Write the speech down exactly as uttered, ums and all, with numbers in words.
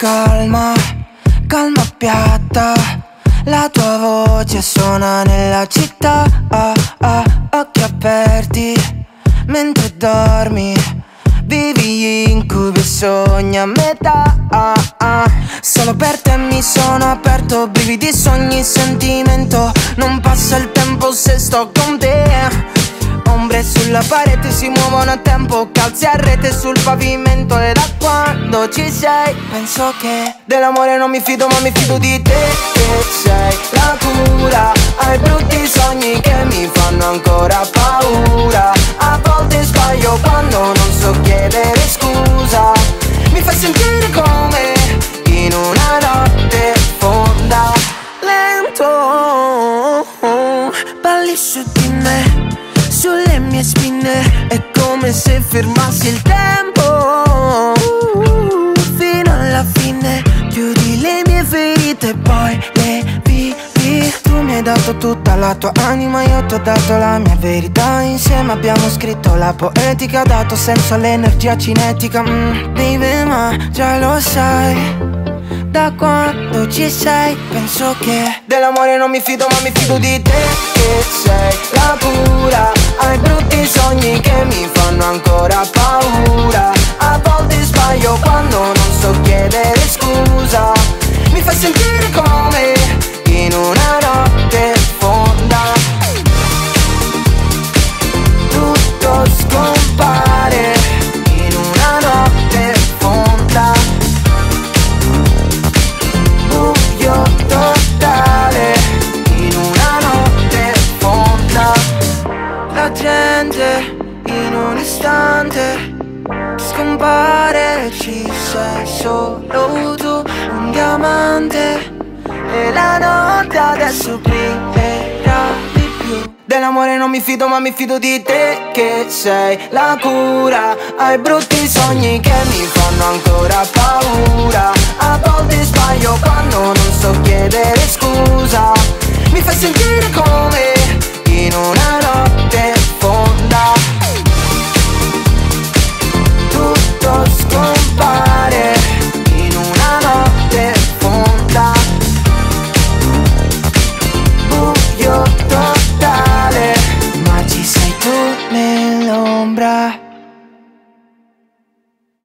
calma, calma piatta. La tua voce suona nella città, ah, ah, occhi aperti mentre dormi. Vivi gli incubi e sogni a metà, ah, ah. Solo per te mi sono aperto, brividi, sogni, sentimento. Non passa il tempo se sto con te. Ombre sulla parete si muovono a tempo, calzi a rete sul pavimento. E da quando ci sei penso che dell'amore non mi fido ma mi fido di te. Che sei la cura ai brutti sogni che mi fanno ancora paura. A volte sbaglio quando non so chiedere scusa. Mi fai sentire come in una notte fonda. Lento, balli su di me, sulle mie spine. È come se fermassi il tempo, fino alla fine. Chiudi le mie ferite e poi le vivi. Tu mi hai dato tutta la tua anima, io ti ho dato la mia verità. Insieme abbiamo scritto la poetica, dato senso all'energia cinetica. mm, Baby, ma già lo sai, da quando ci sei penso che dell'amore non mi fido ma mi fido di te. Che sei la cura ai brutti sogni che mi fanno ancora paura. A volte sbaglio quando non so chiedere scusa. Mi fai sentire come in una notte fonda. Tutto scompare in una notte fonda. Buio totale in una notte fonda. La gente in un istante scompare, ci sei solo tu, un diamante. E la notte adesso brillerà di più. Dell'amore non mi fido ma mi fido di te. Che sei la cura ai brutti sogni che mi fanno ancora paura. A volte sbaglio quando non